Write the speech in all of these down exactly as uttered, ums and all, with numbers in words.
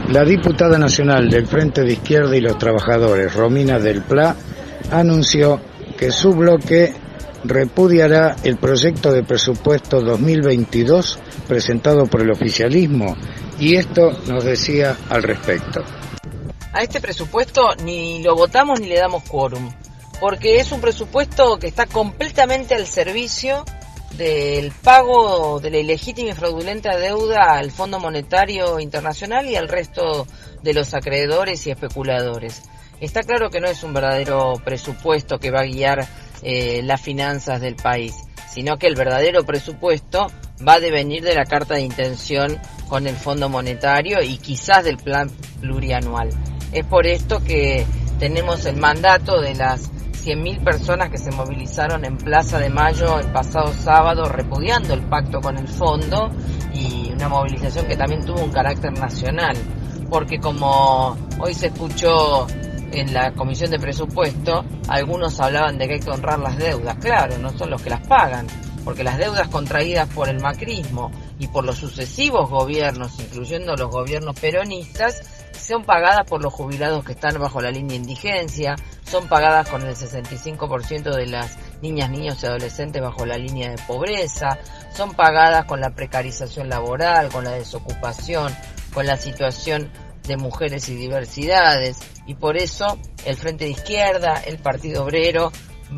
La diputada nacional del Frente de Izquierda y los Trabajadores, Romina Del Pla, anunció que su bloque repudiará el proyecto de presupuesto dos mil veintidós presentado por el oficialismo, y esto nos decía al respecto. A este presupuesto ni lo votamos ni le damos quórum, porque es un presupuesto que está completamente al servicio del pago de la ilegítima y fraudulenta deuda al Fondo Monetario Internacional y al resto de los acreedores y especuladores. Está claro que no es un verdadero presupuesto que va a guiar eh, las finanzas del país, sino que el verdadero presupuesto va a devenir de la carta de intención con el Fondo Monetario y quizás del plan plurianual. Es por esto que tenemos el mandato de las cien mil personas que se movilizaron en Plaza de Mayo el pasado sábado repudiando el pacto con el fondo, y una movilización que también tuvo un carácter nacional, porque como hoy se escuchó en la Comisión de Presupuesto, algunos hablaban de que hay que honrar las deudas. Claro, no son los que las pagan, porque las deudas contraídas por el macrismo y por los sucesivos gobiernos, incluyendo los gobiernos peronistas, son pagadas por los jubilados que están bajo la línea de indigencia, son pagadas con el sesenta y cinco por ciento de las niñas, niños y adolescentes bajo la línea de pobreza, son pagadas con la precarización laboral, con la desocupación, con la situación de mujeres y diversidades, y por eso el Frente de Izquierda, el Partido Obrero,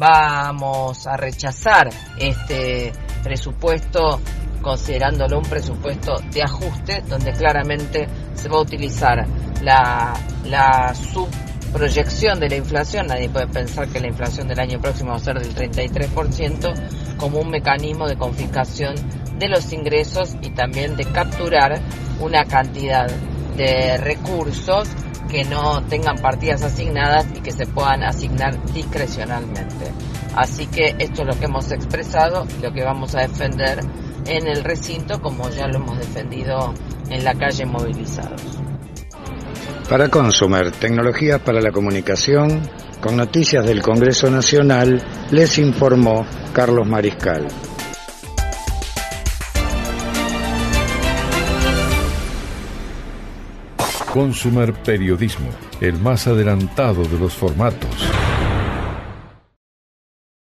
vamos a rechazar este presupuesto, considerándolo un presupuesto de ajuste, donde claramente se va a utilizar la, la subproyección de la inflación. Nadie puede pensar que la inflación del año próximo va a ser del treinta y tres por ciento, como un mecanismo de confiscación de los ingresos y también de capturar una cantidad de recursos que no tengan partidas asignadas y que se puedan asignar discrecionalmente. Así que esto es lo que hemos expresado y lo que vamos a defender en el recinto, como ya lo hemos defendido en la calle movilizados. Para Consumer, tecnologías para la comunicación, con noticias del Congreso Nacional, les informó Carlos Mariscal. Consumer Periodismo, el más adelantado de los formatos.